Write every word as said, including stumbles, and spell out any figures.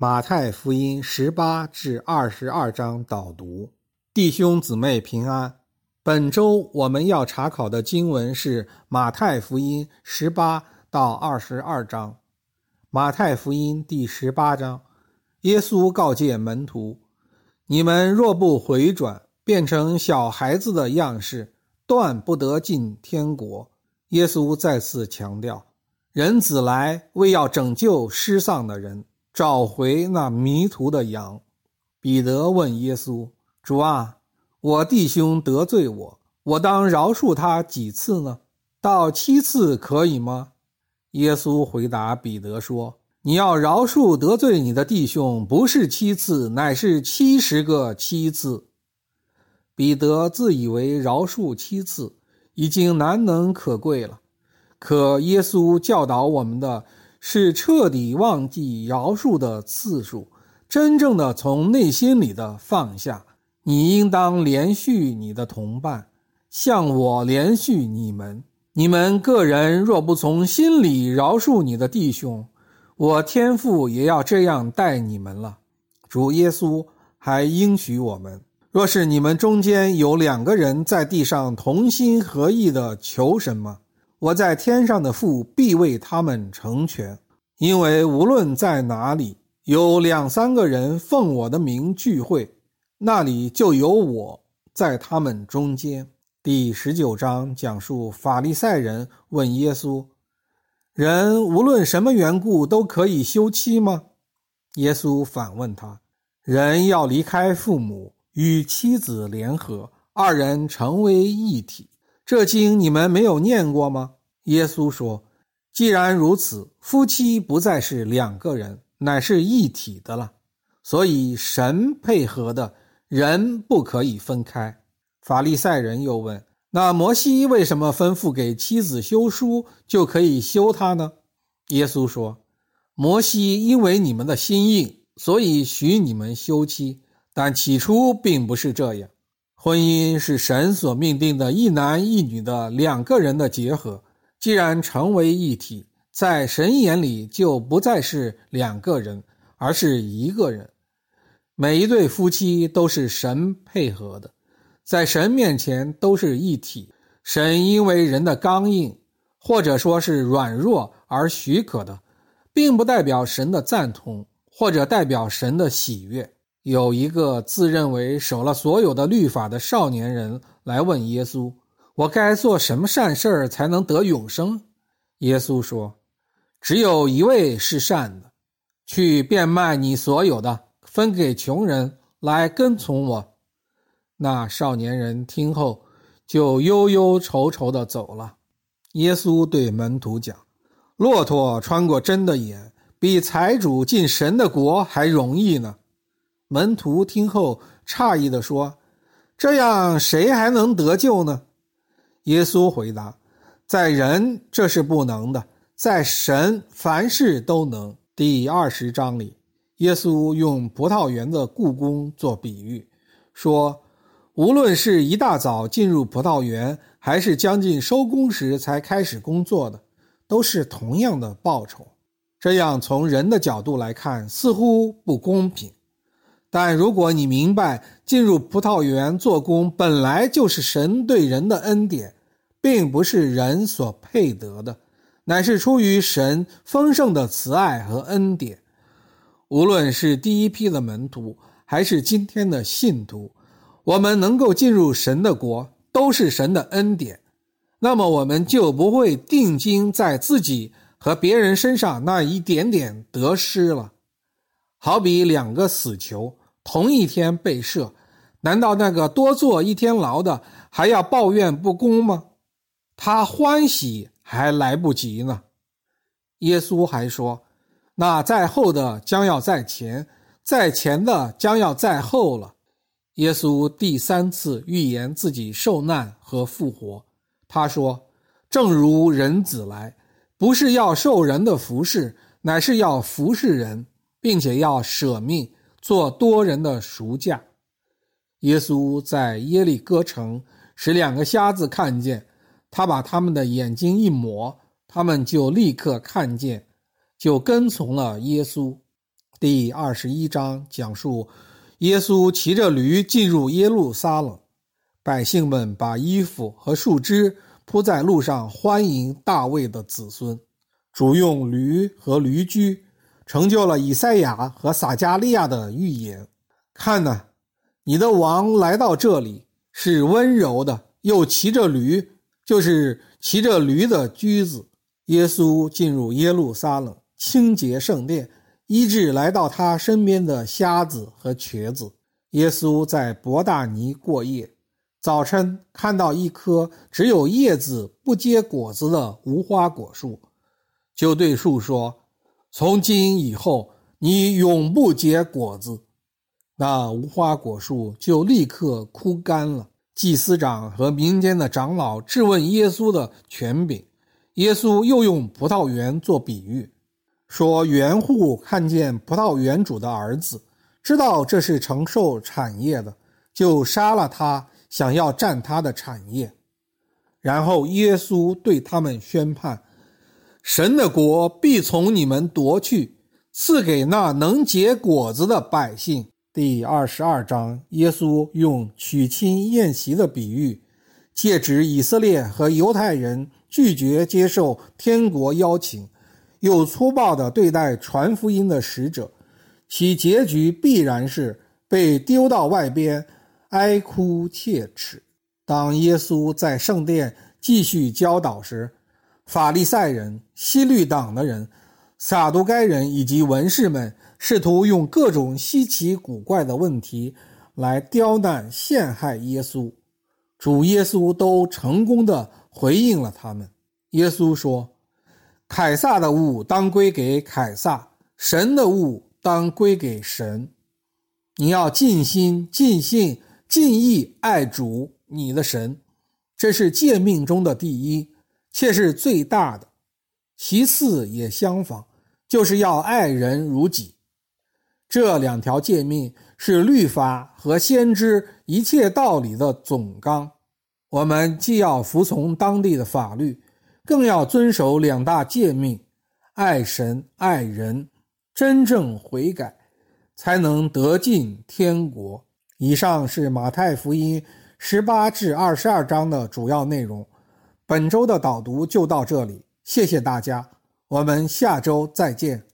马太福音十八至二十二章导读。弟兄姊妹平安。本周我们要查考的经文是马太福音十八到二十二章。马太福音第十八章，耶稣告诫门徒：你们若不回转，变成小孩子的样式，断不得进天国。耶稣再次强调，人子来为要拯救失丧的人，找回那迷途的羊。彼得问耶稣：主啊，我弟兄得罪我，我当饶恕他几次呢？到七次可以吗？耶稣回答彼得说：你要饶恕得罪你的弟兄，不是七次，乃是七十个七次。彼得自以为饶恕七次已经难能可贵了，可耶稣教导我们的是彻底忘记饶恕的次数，真正的从内心里的放下。你应当连续你的同伴，像我连续你们。你们个人若不从心里饶恕你的弟兄，我天父也要这样待你们了。主耶稣还应许我们，若是你们中间有两个人在地上同心合意的求什么，我在天上的父必为他们成全。因为无论在哪里有两三个人奉我的名聚会，那里就有我在他们中间。第十九章讲述法利赛人问耶稣：人无论什么缘故都可以休妻吗？耶稣反问他：人要离开父母，与妻子联合，二人成为一体。这经你们没有念过吗？耶稣说：既然如此，夫妻不再是两个人，乃是一体的了。所以神配合的，人不可以分开。法利赛人又问：那摩西为什么吩咐给妻子休书，就可以休她呢？耶稣说：摩西因为你们的心硬，所以许你们休妻，但起初并不是这样。婚姻是神所命定的一男一女的两个人的结合，既然成为一体，在神眼里就不再是两个人，而是一个人。每一对夫妻都是神配合的，在神面前都是一体。神因为人的刚硬，或者说是软弱而许可的，并不代表神的赞同，或者代表神的喜悦。有一个自认为守了所有的律法的少年人来问耶稣：我该做什么善事才能得永生？耶稣说：只有一位是善的，去变卖你所有的，分给穷人，来跟从我。那少年人听后就忧忧愁愁地走了。耶稣对门徒讲：骆驼穿过针的眼，比财主进神的国还容易呢。门徒听后诧异地说：这样谁还能得救呢？耶稣回答：在人这是不能的，在神凡事都能。第二十章里，耶稣用葡萄园的雇工做比喻，说无论是一大早进入葡萄园，还是将近收工时才开始工作的，都是同样的报酬。这样从人的角度来看，似乎不公平。但如果你明白进入葡萄园做工本来就是神对人的恩典，并不是人所配得的，乃是出于神丰盛的慈爱和恩典。无论是第一批的门徒，还是今天的信徒，我们能够进入神的国，都是神的恩典。那么我们就不会定睛在自己和别人身上那一点点得失了。好比两个死囚同一天被赦，难道那个多坐一天牢的还要抱怨不公吗？他欢喜还来不及呢。耶稣还说，那在后的将要在前，在前的将要在后了。耶稣第三次预言自己受难和复活。他说，正如人子来，不是要受人的服侍，乃是要服侍人，并且要舍命做多人的赎价。耶稣在耶利哥城使两个瞎子看见，他把他们的眼睛一抹，他们就立刻看见，就跟从了耶稣。 第二十一章讲述耶稣骑着驴进入耶路撒冷，百姓们把衣服和树枝铺在路上欢迎大卫的子孙。主用驴和驴驹成就了以赛亚和撒迦利亚的预言。看哪，你的王来到这里，是温柔的，又骑着驴，就是骑着驴的驹子。耶稣进入耶路撒冷，清洁圣殿，医治来到他身边的瞎子和瘸子。耶稣在伯大尼过夜，早晨看到一棵只有叶子不结果子的无花果树，就对树说：从今以后你永不结果子。那无花果树就立刻枯干了。祭司长和民间的长老质问耶稣的权柄，耶稣又用葡萄园做比喻，说园户看见葡萄园主的儿子，知道这是承受产业的，就杀了他，想要占他的产业。然后耶稣对他们宣判：神的国必从你们夺去，赐给那能结果子的百姓。第二十二章，耶稣用娶亲宴席的比喻，借指以色列和犹太人拒绝接受天国邀请，又粗暴地对待传福音的使者，其结局必然是被丢到外边，哀哭切齿。当耶稣在圣殿继续教导时，法利赛人、希律党的人、撒都该人以及文士们试图用各种稀奇古怪的问题来刁难陷害耶稣，主耶稣都成功地回应了他们。耶稣说：凯撒的物当归给凯撒，神的物当归给神。你要尽心、尽性、尽意爱主你的神，这是诫命中的第一，且是最大的。其次也相仿，就是要爱人如己。这两条诫命是律法和先知一切道理的总纲。我们既要服从当地的法律，更要遵守两大诫命，爱神爱人，真正悔改，才能得进天国。以上是马太福音十八至二十二章的主要内容。本周的导读就到这里，谢谢大家，我们下周再见。